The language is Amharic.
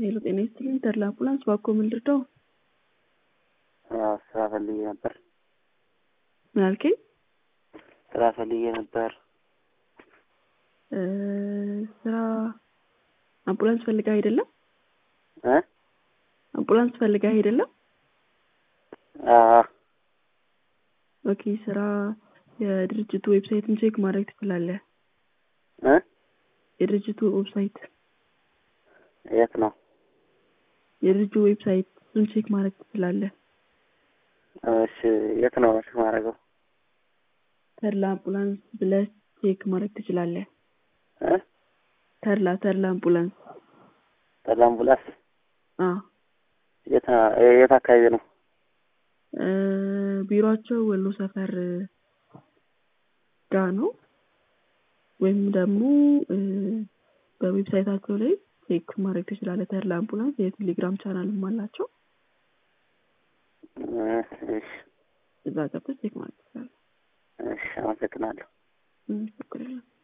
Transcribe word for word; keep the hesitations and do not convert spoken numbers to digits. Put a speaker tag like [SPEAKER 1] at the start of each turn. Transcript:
[SPEAKER 1] ሄሎ ጤና ይስጥልኝ ተድላ አምቡላንስ ባኮ ምን ልርዳው?
[SPEAKER 2] ያው ስራ ፈልጌ ነበር።
[SPEAKER 1] ምን አልከኝ?
[SPEAKER 2] ስራ ፈልጌ ነበር።
[SPEAKER 1] እ ስራ አምቡላንስ ፈልጋ አይደለም?
[SPEAKER 2] እ
[SPEAKER 1] አምቡላንስ ፈልጋ አይደለም?
[SPEAKER 2] አዎ።
[SPEAKER 1] ኦኬ ስራ የድርጅቱ ዌብሳይትን ቼክ ማድረግ ትችላለህ።
[SPEAKER 2] እ
[SPEAKER 1] የድርጅቱ ዌብሳይት
[SPEAKER 2] የት ነው?
[SPEAKER 1] የድርጅቱ ዌብሳይት ምን ቼክ ማድረግ ትችላለህ።
[SPEAKER 2] እሺ የት ነው ቼክ ማድረገው?
[SPEAKER 1] ተድላ አምቡላንስ ብለህ ቼክ ማድረግ ትችላለህ።
[SPEAKER 2] እ
[SPEAKER 1] ተድላ ተድላ አምቡላንስ
[SPEAKER 2] ተድላ አምቡላንስ
[SPEAKER 1] አዎ።
[SPEAKER 2] የት የት አካባቢ ነው?
[SPEAKER 1] እ ቢሮአቸው ወሎ ሰፈር ጋር ነው። ወይም ደግሞ በዌብሳይታቸው ላይ ቼክ ማድረግ ትችላለህ። ተድላ አምቡላንስ የቴሌግራም ቻናልም አላቸው።
[SPEAKER 2] እሺ
[SPEAKER 1] እዛ ገብተህ ቼክ ማድረግ ትችላለህ።
[SPEAKER 2] እሺ አመሰግናለሁ።
[SPEAKER 1] እም